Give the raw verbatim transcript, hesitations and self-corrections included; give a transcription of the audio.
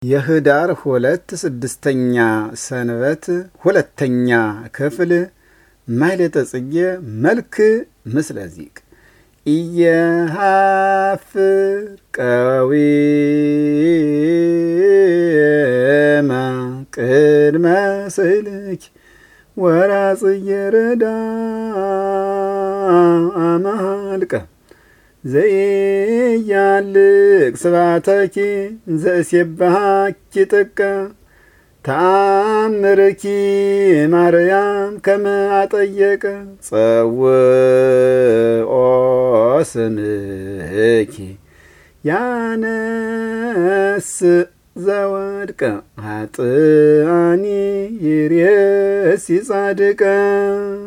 የህዳር ሁለት ስድስተኛ ሰንበት ሁለተኛ ክፍል ማኅሌተ ጽጌ መልክ ምስለ ዚቅ ኢየሃፍር ቀዊመ ቅድመ ስእልኪ ወራጽጌ ረዳ አማልቀ ዘያልቅ ስባተኪ ዘእሴብሐኪ ጥቀ ተአምርኪ ማርያም ከመ አጠየቀ ጸውኦ ስምኪ ያነስ ዘወድቀ ኃጥአኒ ይሬሲ ጻድቀ